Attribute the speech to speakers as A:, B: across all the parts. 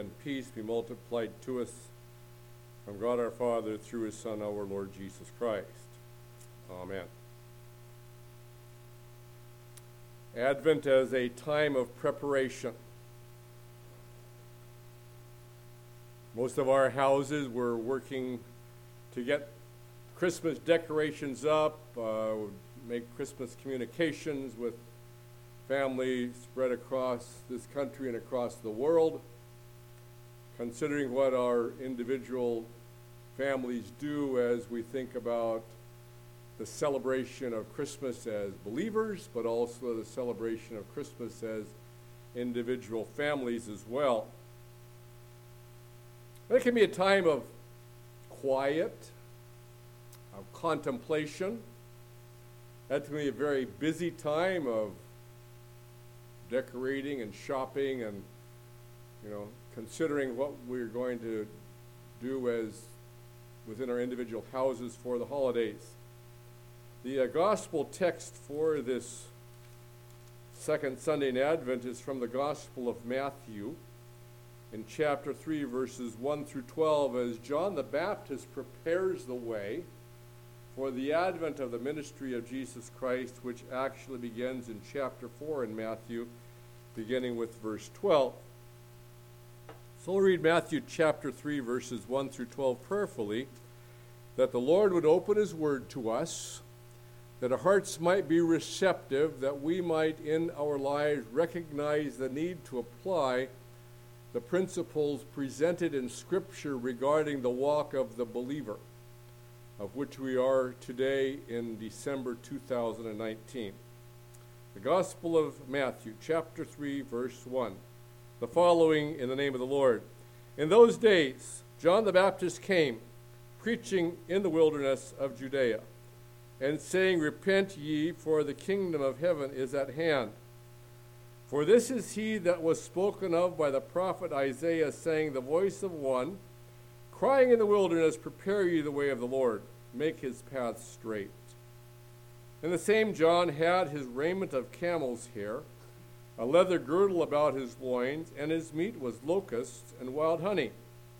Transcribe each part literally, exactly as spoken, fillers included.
A: and peace be multiplied to us from God our Father through his Son, our Lord Jesus Christ. Amen. Advent as a time of preparation. Most of our houses were working to get Christmas decorations up, uh, make Christmas communications with families spread across this country and across the world. Considering what our individual families do as we think about the celebration of Christmas as believers, but also the celebration of Christmas as individual families as well. It can be a time of quiet, of contemplation. That can be a very busy time of decorating and shopping and, you know, considering what we're going to do as within our individual houses for the holidays. The uh, gospel text for this second Sunday in Advent is from the Gospel of Matthew in chapter three, verses one through twelve, as John the Baptist prepares the way for the advent of the ministry of Jesus Christ, which actually begins in chapter four in Matthew, beginning with verse twelve. So we'll read Matthew chapter three, verses one through twelve prayerfully, that the Lord would open his word to us, that our hearts might be receptive, that we might in our lives recognize the need to apply the principles presented in Scripture regarding the walk of the believer, of which we are today in December two thousand nineteen. The Gospel of Matthew, chapter three, verse one. The following in the name of the Lord. In those days, John the Baptist came, preaching in the wilderness of Judea, and saying, Repent ye, for the kingdom of heaven is at hand. For this is he that was spoken of by the prophet Isaiah, saying, The voice of one crying in the wilderness, Prepare ye the way of the Lord, make his path straight. And the same John had his raiment of camel's hair, a leather girdle about his loins, and his meat was locusts and wild honey.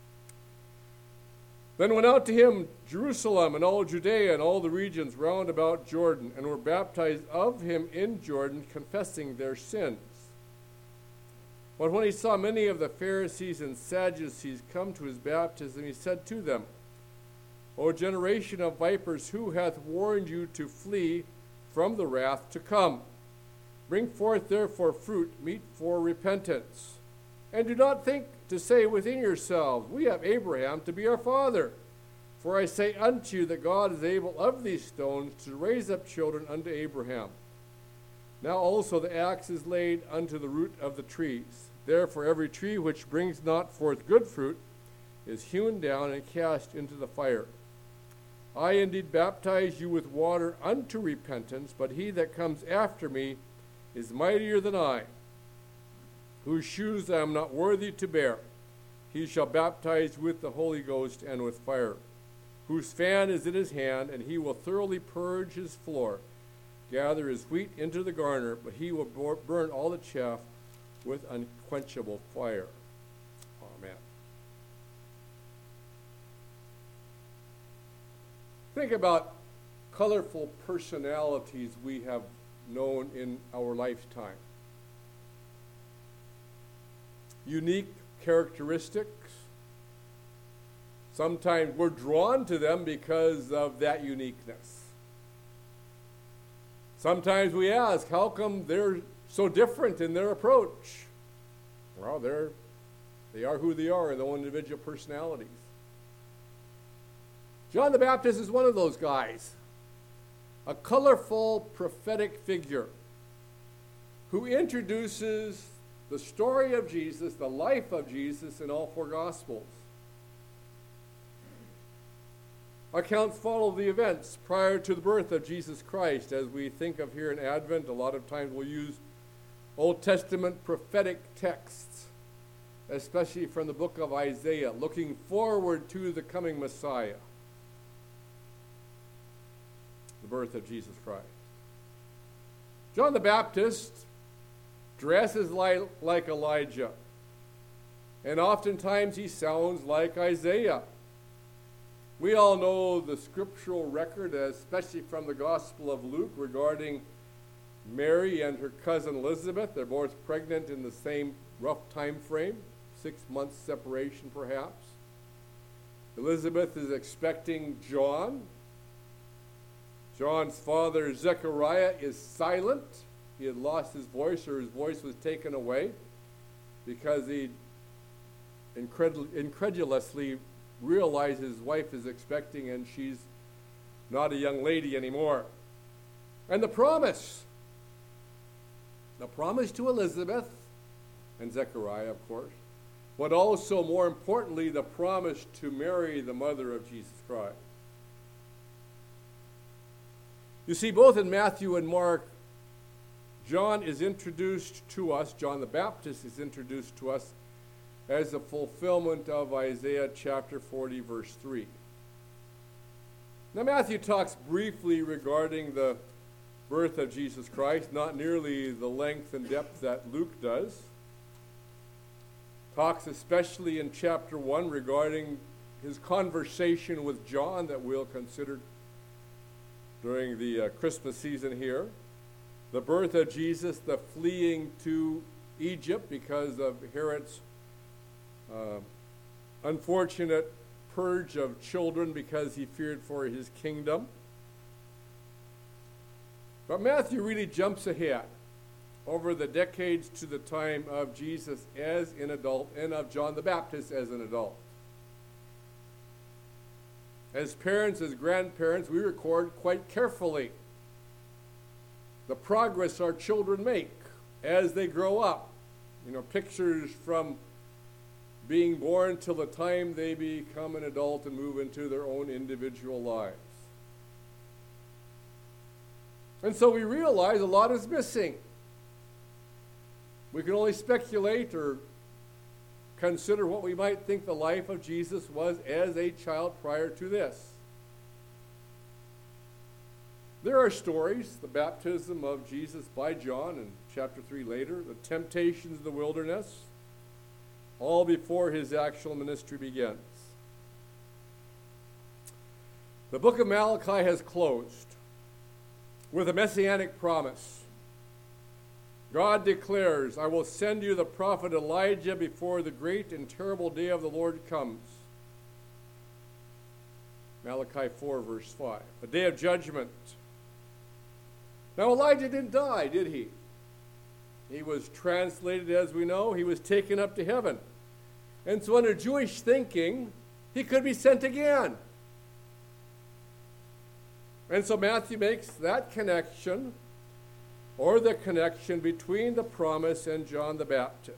A: Then went out to him Jerusalem and all Judea and all the regions round about Jordan, and were baptized of him in Jordan, confessing their sins. But when he saw many of the Pharisees and Sadducees come to his baptism, he said to them, O generation of vipers, who hath warned you to flee from the wrath to come? Bring forth therefore fruit meet for repentance. And do not think to say within yourselves, We have Abraham to be our father. For I say unto you that God is able of these stones to raise up children unto Abraham. Now also the axe is laid unto the root of the trees. Therefore every tree which brings not forth good fruit is hewn down and cast into the fire. I indeed baptize you with water unto repentance, but he that comes after me is mightier than I, whose shoes I am not worthy to bear. He shall baptize with the Holy Ghost and with fire, whose fan is in his hand, and he will thoroughly purge his floor, gather his wheat into the garner, but he will burn all the chaff with unquenchable fire. Amen. Think about colorful personalities we have known in our lifetime. Unique characteristics. Sometimes we're drawn to them because of that uniqueness. Sometimes we ask, how come they're so different in their approach? Well, they're, they are who they are in their own individual personalities. John the Baptist is one of those guys. A colorful prophetic figure who introduces the story of Jesus, the life of Jesus in all four Gospels. Accounts follow the events prior to the birth of Jesus Christ. As we think of here in Advent, a lot of times we'll use Old Testament prophetic texts, especially from the book of Isaiah, looking forward to the coming Messiah, the birth of Jesus Christ. John the Baptist dresses like, like Elijah. And oftentimes he sounds like Isaiah. We all know the scriptural record, especially from the Gospel of Luke, regarding Mary and her cousin Elizabeth. They're both pregnant in the same rough time frame, six months separation perhaps. Elizabeth is expecting John. John's father, Zechariah, is silent. He had lost his voice, or his voice was taken away, because he incredul- incredulously realized his wife is expecting and she's not a young lady anymore. And the promise, the promise to Elizabeth and Zechariah, of course, but also, more importantly, the promise to Mary, the mother of Jesus Christ. You see, both in Matthew and Mark, John is introduced to us, John the Baptist is introduced to us as a fulfillment of Isaiah chapter forty, verse three. Now, Matthew talks briefly regarding the birth of Jesus Christ, not nearly the length and depth that Luke does. Talks especially in chapter one regarding his conversation with John that we'll consider during the uh, Christmas season here. The birth of Jesus, the fleeing to Egypt because of Herod's uh, unfortunate purge of children because he feared for his kingdom. But Matthew really jumps ahead over the decades to the time of Jesus as an adult and of John the Baptist as an adult. As parents, as grandparents, we record quite carefully the progress our children make as they grow up. You know, pictures from being born till the time they become an adult and move into their own individual lives. And so we realize a lot is missing. We can only speculate or consider what we might think the life of Jesus was as a child prior to this. There are stories, the baptism of Jesus by John in chapter three later, the temptations in the wilderness, all before his actual ministry begins. The book of Malachi has closed with a messianic promise. God declares, I will send you the prophet Elijah before the great and terrible day of the Lord comes. Malachi four, verse five. A day of judgment. Now Elijah didn't die, did he? He was translated, as we know. He was taken up to heaven. And so under Jewish thinking, he could be sent again. And so Matthew makes that connection, or the connection between the promise and John the Baptist.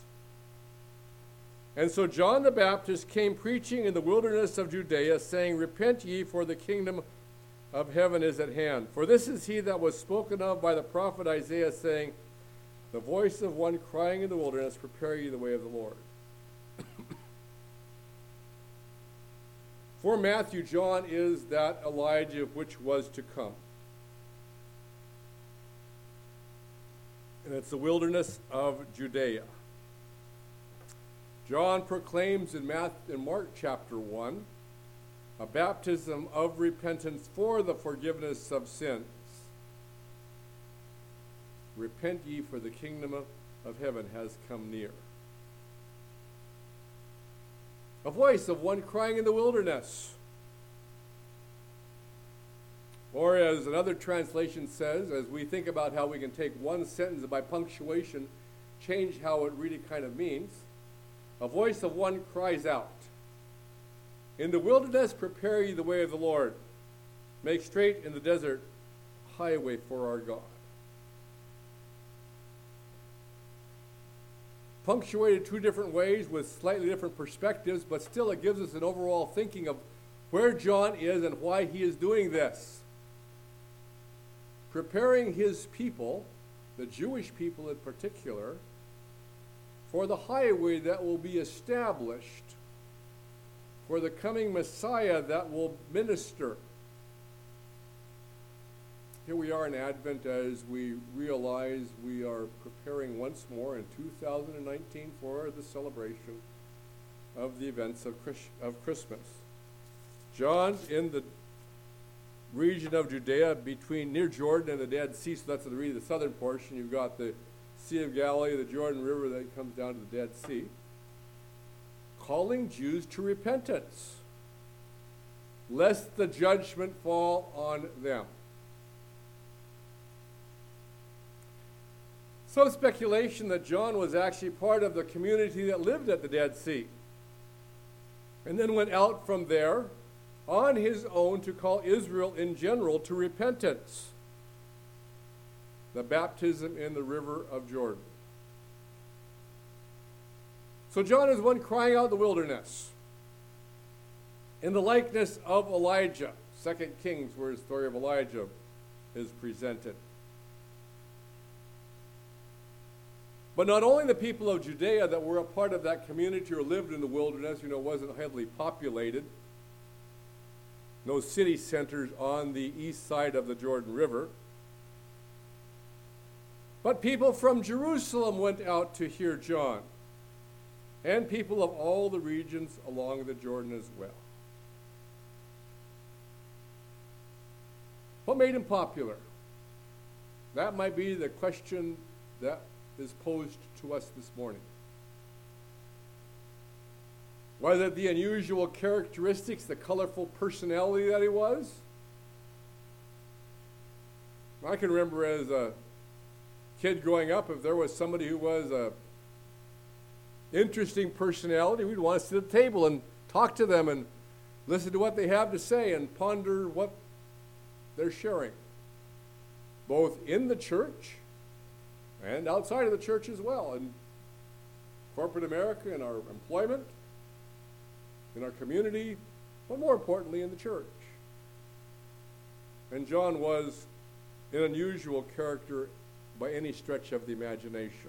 A: And so John the Baptist came preaching in the wilderness of Judea, saying, Repent ye, for the kingdom of heaven is at hand. For this is he that was spoken of by the prophet Isaiah, saying, The voice of one crying in the wilderness, Prepare ye the way of the Lord. For Matthew, John is that Elijah which was to come. And it's the wilderness of Judea. John proclaims in, Matthew, in Mark chapter one a baptism of repentance for the forgiveness of sins. Repent ye, for the kingdom of, of heaven has come near. A voice of one crying in the wilderness. Or as another translation says, as we think about how we can take one sentence and by punctuation change how it really kind of means, a voice of one cries out, In the wilderness prepare ye the way of the Lord. Make straight in the desert a highway for our God. Punctuated two different ways with slightly different perspectives, but still it gives us an overall thinking of where John is and why he is doing this. Preparing his people, the Jewish people in particular, for the highway that will be established, for the coming Messiah that will minister. Here we are in Advent as we realize we are preparing once more in two thousand nineteen for the celebration of the events of, Chris, of Christmas. John, in the region of Judea between near Jordan and the Dead Sea, so that's the really the southern portion. You've got the Sea of Galilee, the Jordan River that comes down to the Dead Sea, calling Jews to repentance, lest the judgment fall on them. Some speculation that John was actually part of the community that lived at the Dead Sea, and then went out from there on his own to call Israel in general to repentance, the baptism in the river of Jordan. So John is one crying out in the wilderness, in the likeness of Elijah. Second Kings, where the story of Elijah is presented. But not only the people of Judea that were a part of that community or lived in the wilderness, you know, wasn't heavily populated. No city centers on the east side of the Jordan River. But people from Jerusalem went out to hear John, and people of all the regions along the Jordan as well. What made him popular? That might be the question that is posed to us this morning. Was it the unusual characteristics, the colorful personality that he was? I can remember as a kid growing up, if there was somebody who was a interesting personality, we'd want to sit at the table and talk to them and listen to what they have to say and ponder what they're sharing, both in the church and outside of the church as well, in corporate America, in our employment, in our community, but more importantly in the church. And John was an unusual character by any stretch of the imagination.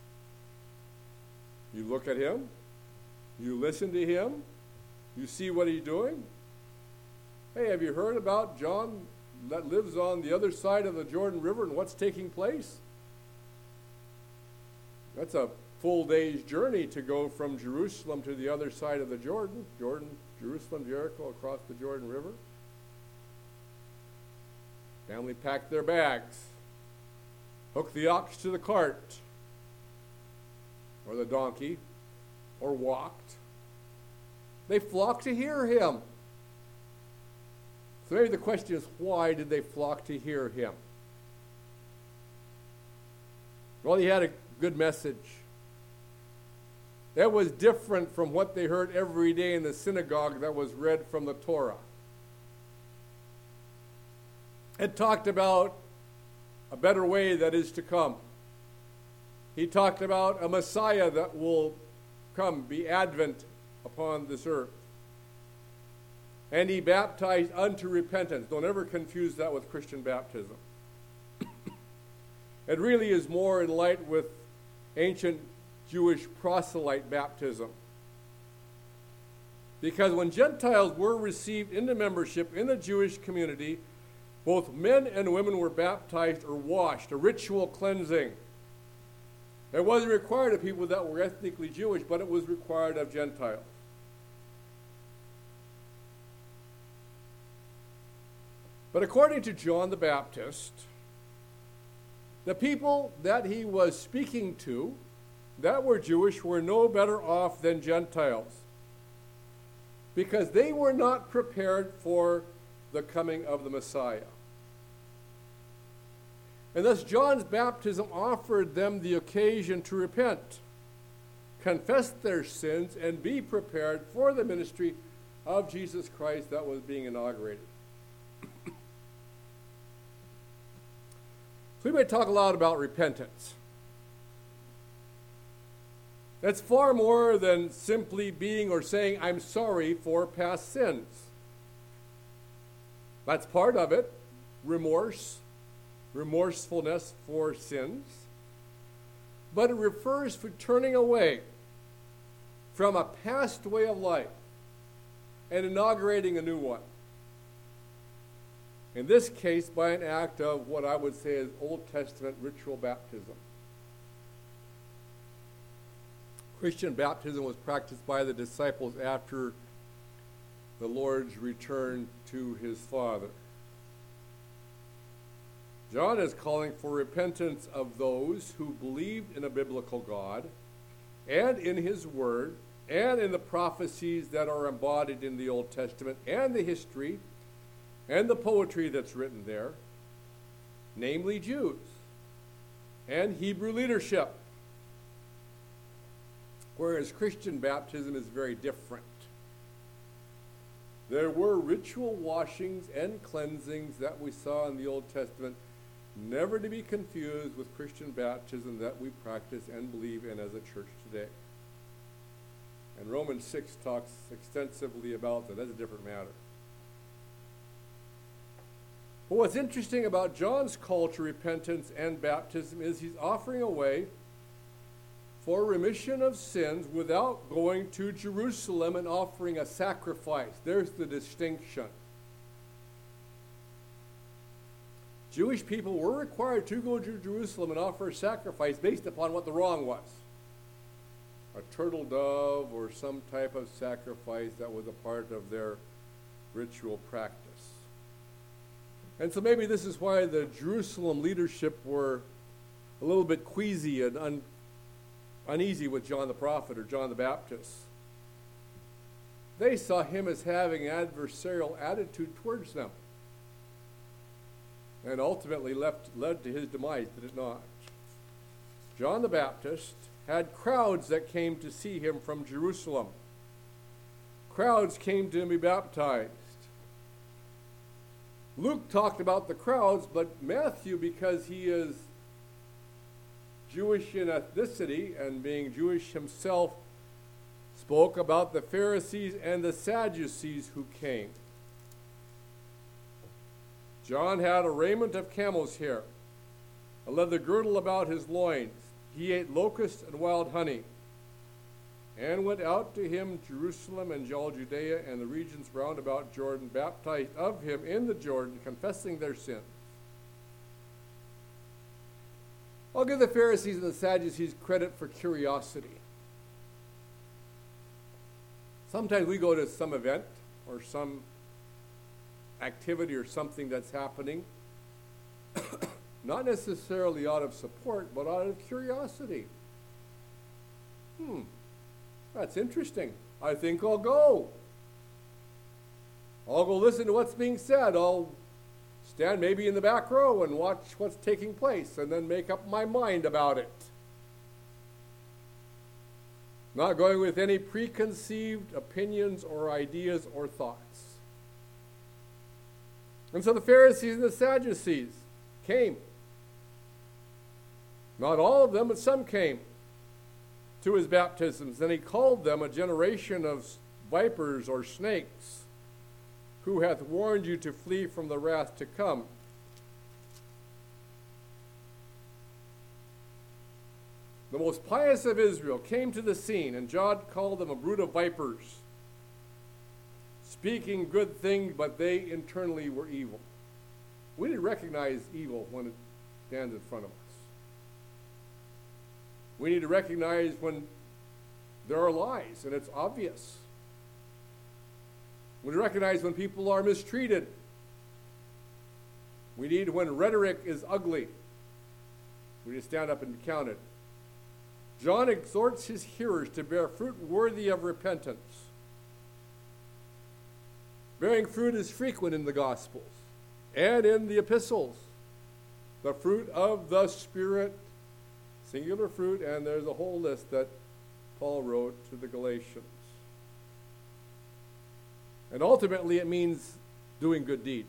A: You look at him, you listen to him, you see what he's doing. Hey, have you heard about John that lives on the other side of the Jordan River and what's taking place? That's a full day's journey to go from Jerusalem to the other side of the Jordan. Jordan, Jerusalem, Jericho, across the Jordan River. Family packed their bags, hooked the ox to the cart, or the donkey, or walked. They flocked to hear him. So maybe the question is, why did they flock to hear him? Well, he had a good message. That was different from what they heard every day in the synagogue that was read from the Torah. It talked about a better way that is to come. He talked about a Messiah that will come, be advent upon this earth. And he baptized unto repentance. Don't ever confuse that with Christian baptism. It really is more in light with ancient Jewish proselyte baptism. Because when Gentiles were received into membership in the Jewish community, both men and women were baptized or washed, a ritual cleansing. It wasn't required of people that were ethnically Jewish, but it was required of Gentiles. But according to John the Baptist, the people that he was speaking to that were Jewish were no better off than Gentiles, because they were not prepared for the coming of the Messiah. And thus John's baptism offered them the occasion to repent, confess their sins, and be prepared for the ministry of Jesus Christ that was being inaugurated. So we might talk a lot about repentance. That's far more than simply being or saying, I'm sorry for past sins. That's part of it, remorse, remorsefulness for sins. But it refers to turning away from a past way of life and inaugurating a new one. In this case, by an act of what I would say is Old Testament ritual baptism. Christian baptism was practiced by the disciples after the Lord's return to his Father. John is calling for repentance of those who believed in a biblical God and in his word and in the prophecies that are embodied in the Old Testament and the history and the poetry that's written there, namely Jews and Hebrew leadership. Whereas Christian baptism is very different. There were ritual washings and cleansings that we saw in the Old Testament, never to be confused with Christian baptism that we practice and believe in as a church today. And Romans six talks extensively about that. That's a different matter. But what's interesting about John's call to repentance and baptism is he's offering a way for remission of sins without going to Jerusalem and offering a sacrifice. There's the distinction. Jewish people were required to go to Jerusalem and offer a sacrifice based upon what the wrong was. A turtle dove or some type of sacrifice that was a part of their ritual practice. And so maybe this is why the Jerusalem leadership were a little bit queasy and un- uneasy with John the prophet or John the Baptist. They saw him as having an adversarial attitude towards them. And ultimately left, led to his demise, did it not? John the Baptist had crowds that came to see him from Jerusalem. Crowds came to him to be baptized. Luke talked about the crowds, but Matthew, because he is Jewish in ethnicity and being Jewish himself, spoke about the Pharisees and the Sadducees who came. John had a raiment of camel's hair, a leather girdle about his loins. He ate locusts and wild honey, and went out to him Jerusalem and all Judea and the regions round about Jordan, baptized of him in the Jordan, confessing their sins. I'll give the Pharisees and the Sadducees credit for curiosity. Sometimes we go to some event or some activity or something that's happening, not necessarily out of support, but out of curiosity. Hmm, that's interesting. I think I'll go. I'll go listen to what's being said. I'll stand maybe in the back row and watch what's taking place and then make up my mind about it. Not going with any preconceived opinions or ideas or thoughts. And so the Pharisees and the Sadducees came. Not all of them, but some came to his baptisms. And he called them a generation of vipers or snakes, who hath warned you to flee from the wrath to come. The most pious of Israel came to the scene, and John called them a brood of vipers, speaking good things, but they internally were evil. We need to recognize evil when it stands in front of us. We need to recognize when there are lies, and it's obvious. We recognize when people are mistreated. We need when rhetoric is ugly. We need to stand up and be counted. John exhorts his hearers to bear fruit worthy of repentance. Bearing fruit is frequent in the Gospels and in the epistles. The fruit of the Spirit, singular fruit, and there's a whole list that Paul wrote to the Galatians. And ultimately it means doing good deeds.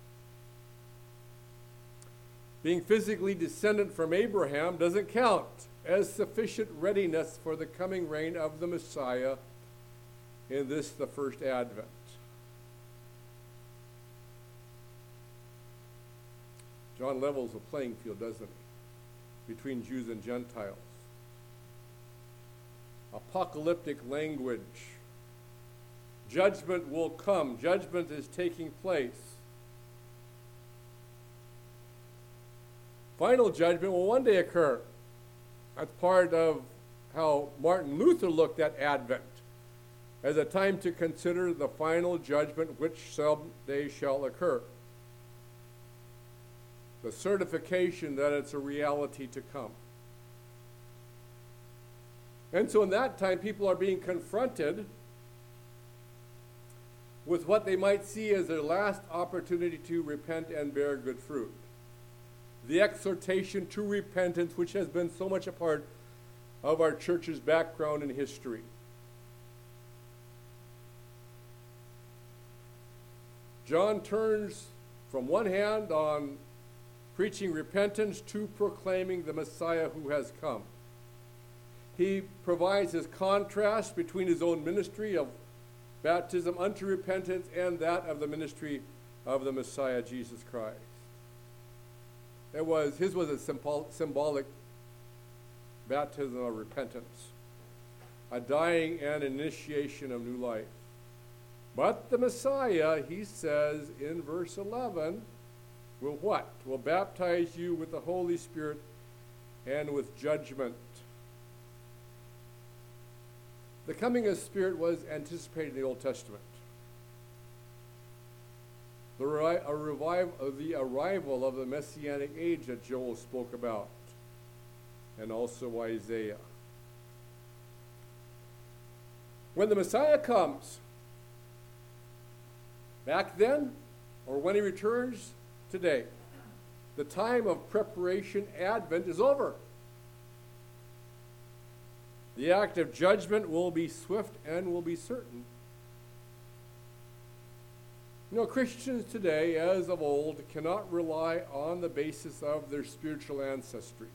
A: Being physically descendant from Abraham doesn't count as sufficient readiness for the coming reign of the Messiah in this, the first advent. John levels the playing field, doesn't he, between Jews and Gentiles. Apocalyptic language. Judgment will come. Judgment is taking place. Final judgment will one day occur. That's part of how Martin Luther looked at Advent as a time to consider the final judgment which someday shall occur. The certification that it's a reality to come. And so in that time, people are being confronted with what they might see as their last opportunity to repent and bear good fruit. The exhortation to repentance, which has been so much a part of our church's background and history. John turns from one hand on preaching repentance to proclaiming the Messiah who has come. He provides his contrast between his own ministry of baptism unto repentance and that of the ministry of the Messiah, Jesus Christ. It was, his was a symbol, symbolic baptism of repentance, a dying and initiation of new life. But the Messiah, he says in verse eleven, will what? Will baptize you with the Holy Spirit and with judgment. The coming of the Spirit was anticipated in the Old Testament. The, ri- a revive, uh, the arrival of the Messianic age that Joel spoke about, and also Isaiah. When the Messiah comes, back then, or when he returns today, the time of preparation, Advent, is over. The act of judgment will be swift and will be certain. You know, Christians today, as of old, cannot rely on the basis of their spiritual ancestries.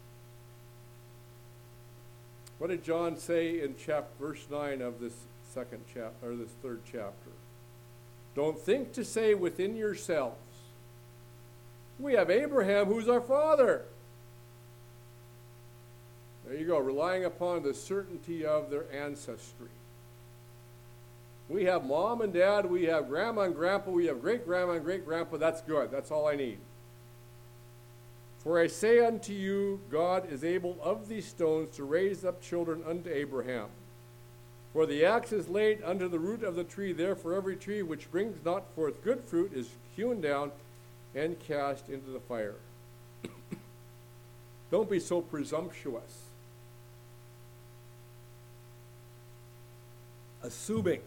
A: What did John say in chap- verse nine of this second chapter, or this third chapter? Don't think to say within yourselves, we have Abraham who's our father. There you go, relying upon the certainty of their ancestry. We have mom and dad, we have grandma and grandpa, we have great-grandma and great-grandpa. That's good. That's all I need. For I say unto you, God is able of these stones to raise up children unto Abraham. For the axe is laid unto the root of the tree, therefore every tree which brings not forth good fruit is hewn down and cast into the fire. Don't be so presumptuous, assuming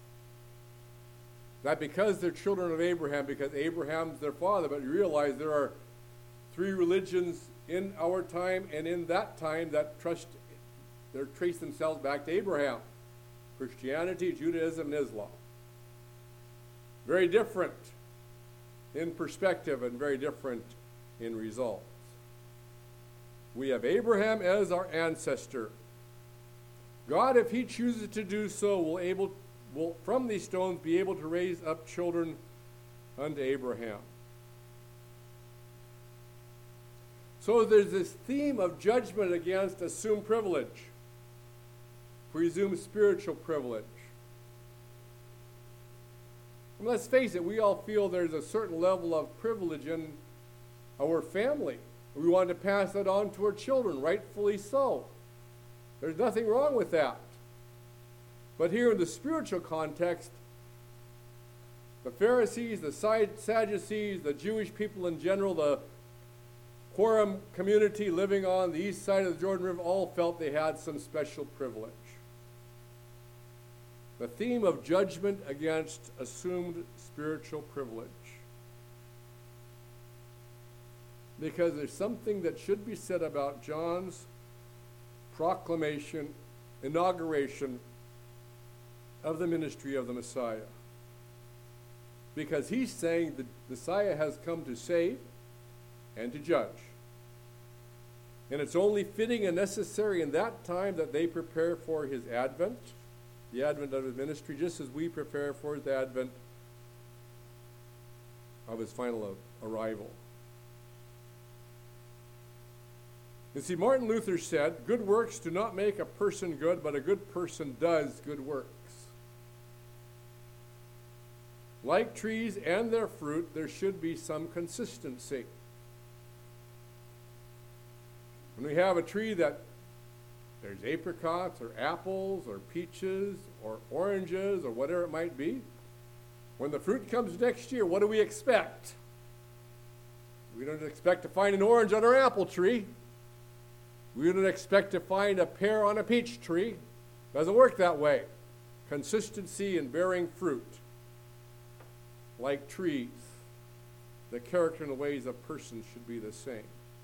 A: that because they're children of Abraham, because Abraham's their father, but you realize there are three religions in our time and in that time that trust, they trace themselves back to Abraham. Christianity, Judaism, and Islam. Very different in perspective and very different in results. We have Abraham as our ancestor. God, if he chooses to do so, will able will from these stones be able to raise up children unto Abraham. So there's this theme of judgment against assumed privilege, presumed spiritual privilege. And let's face it, we all feel there's a certain level of privilege in our family. We want to pass that on to our children, rightfully so. There's nothing wrong with that. But here in the spiritual context, the Pharisees, the Sadducees, the Jewish people in general, the Quorum community living on the east side of the Jordan River all felt they had some special privilege. The theme of judgment against assumed spiritual privilege. Because there's something that should be said about John's proclamation, inauguration of the ministry of the Messiah. Because he's saying the Messiah has come to save and to judge. And it's only fitting and necessary in that time that they prepare for his advent, the advent of his ministry, just as we prepare for the advent of his final arrival. You see, Martin Luther said, good works do not make a person good, but a good person does good works. Like trees and their fruit, there should be some consistency. When we have a tree that there's apricots or apples or peaches or oranges or whatever it might be. When the fruit comes next year, what do we expect? We don't expect to find an orange on our apple tree. We don't expect to find a pear on a peach tree. Doesn't work that way. Consistency in bearing fruit, like trees, the character and the ways of persons should be the same.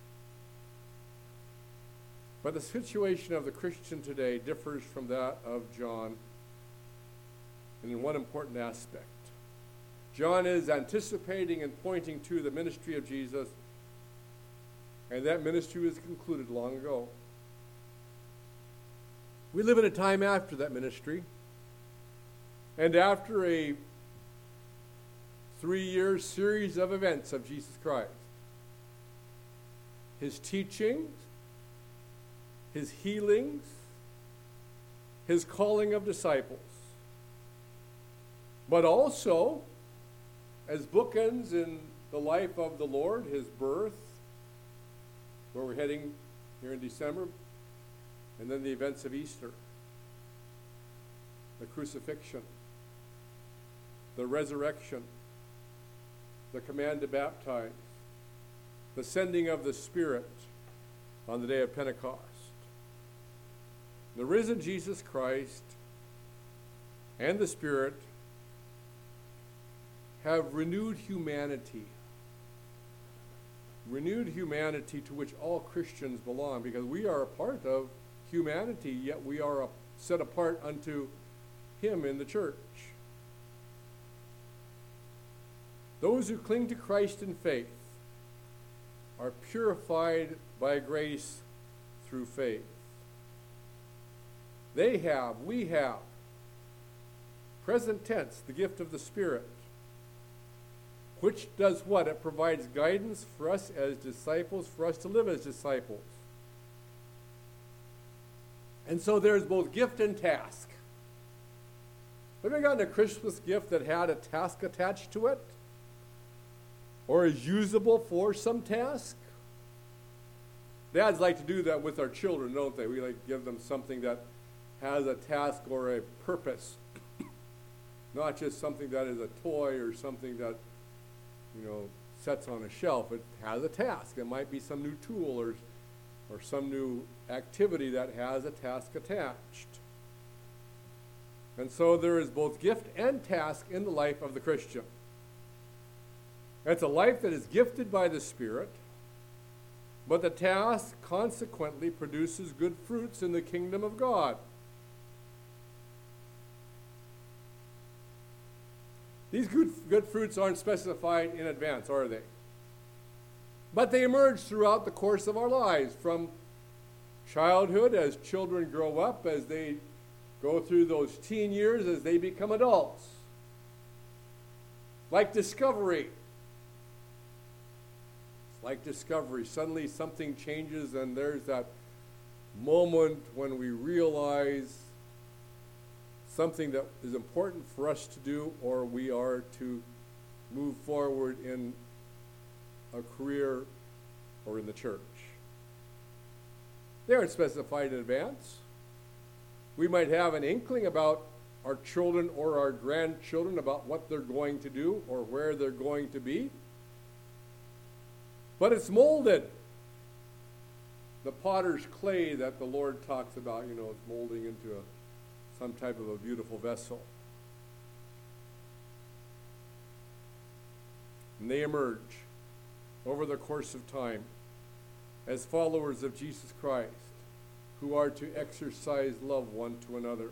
A: But the situation of the Christian today differs from that of John in one important aspect. John is anticipating and pointing to the ministry of Jesus, and that ministry was concluded long ago. We live in a time after that ministry, and after a three-year series of events of Jesus Christ. His teachings, his healings, his calling of disciples. But also, as bookends in the life of the Lord, his birth, where we're heading here in December, and then the events of Easter, the crucifixion, the resurrection, the command to baptize, the sending of the Spirit on the day of Pentecost. The risen Jesus Christ and the Spirit have renewed humanity, renewed humanity to which all Christians belong, because we are a part of humanity, yet we are a, set apart unto him in the church. Those who cling to Christ in faith are purified by grace through faith. They have, we have, present tense, the gift of the Spirit, which does what? It provides guidance for us as disciples, for us to live as disciples. And so there's both gift and task. Have you ever gotten a Christmas gift that had a task attached to it? Or is usable for some task? Dads like to do that with our children, don't they? We like to give them something that has a task or a purpose. Not just something that is a toy or something that, you know, sets on a shelf. It has a task. It might be some new tool or, or some new activity that has a task attached. And so there is both gift and task in the life of the Christian. It's a life that is gifted by the Spirit, but the task consequently produces good fruits in the kingdom of God. These good, good fruits aren't specified in advance, are they? But they emerge throughout the course of our lives, from childhood, as children grow up, as they go through those teen years, as they become adults. Like discovery. It's like discovery. Suddenly something changes, and there's that moment when we realize something that is important for us to do, or we are to move forward in a career or in the church. They aren't specified in advance. We might have an inkling about our children or our grandchildren about what they're going to do or where they're going to be. But it's molded. The potter's clay that the Lord talks about, you know, is molding into a some type of a beautiful vessel. And they emerge over the course of time as followers of Jesus Christ, who are to exercise love one to another.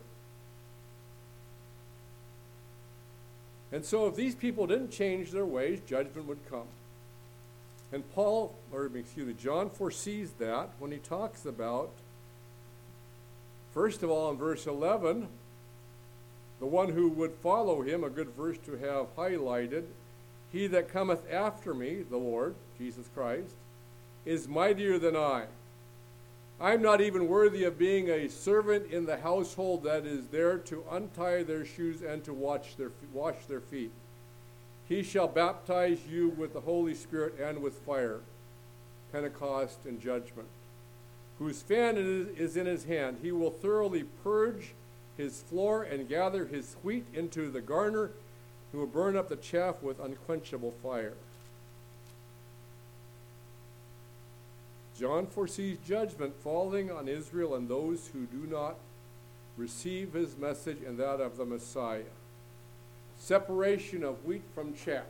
A: And so if these people didn't change their ways, judgment would come. And Paul, or excuse me, John foresees that when he talks about, first of all, in verse eleven, the one who would follow him, a good verse to have highlighted, he that cometh after me, the Lord, Jesus Christ, is mightier than I. I am not even worthy of being a servant in the household that is there to untie their shoes and to wash their, wash their feet. He shall baptize you with the Holy Spirit and with fire, Pentecost and judgment. whose fan is, is in his hand. He will thoroughly purge his floor and gather his wheat into the garner. He will burn up the chaff with unquenchable fire. John foresees judgment falling on Israel and those who do not receive his message and that of the Messiah. Separation of wheat from chaff.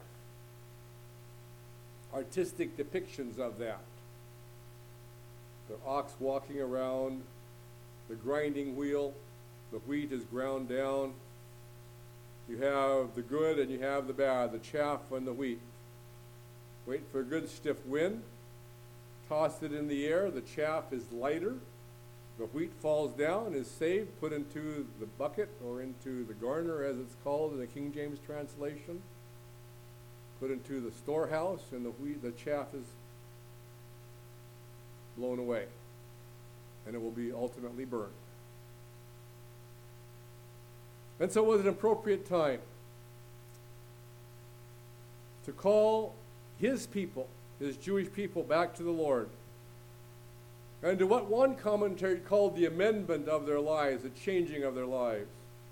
A: Artistic depictions of that. The ox walking around, the grinding wheel, the wheat is ground down. You have the good and you have the bad, the chaff and the wheat. Wait for a good stiff wind. Toss it in the air. The chaff is lighter. The wheat falls down, is saved, put into the bucket or into the garner, as it's called in the King James translation. Put into the storehouse, and the wheat, the chaff is blown away, and it will be ultimately burned. And so it was an appropriate time to call his people, his Jewish people, back to the Lord, and to what one commentary called the amendment of their lives, the changing of their lives.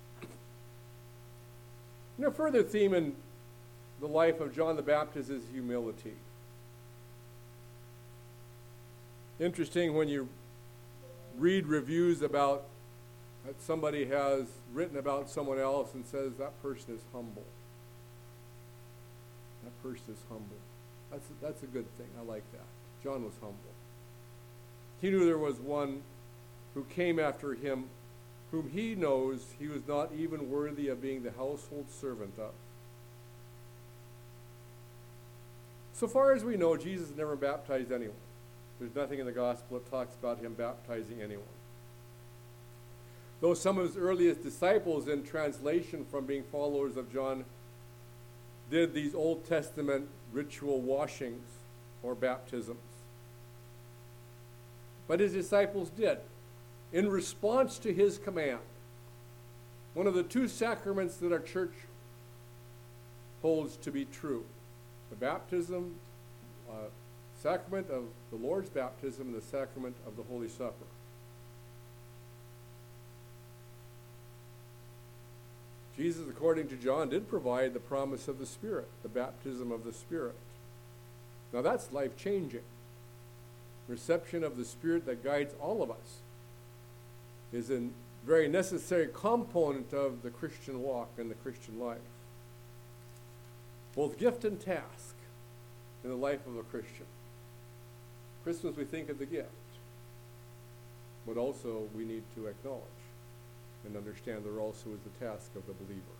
A: And a further theme in the life of John the Baptist is humility. Interesting when you read reviews about that somebody has written about someone else and says that person is humble. That person is humble. That's a, that's a good thing. I like that. John was humble. He knew there was one who came after him whom he knows he was not even worthy of being the household servant of. So far as we know, Jesus never baptized anyone. There's nothing in the gospel that talks about him baptizing anyone. Though some of his earliest disciples, in translation from being followers of John, did these Old Testament ritual washings or baptisms. But his disciples did, in response to his command. One of the two sacraments that our church holds to be true. The baptism, uh, sacrament of the Lord's baptism, and the sacrament of the Holy Supper. Jesus, according to John, did provide the promise of the Spirit, the baptism of the Spirit. Now that's life-changing. Reception of the Spirit that guides all of us is a very necessary component of the Christian walk and the Christian life. Both gift and task in the life of a Christian. Christmas, we think of the gift, but also we need to acknowledge and understand there also is the task of the believer.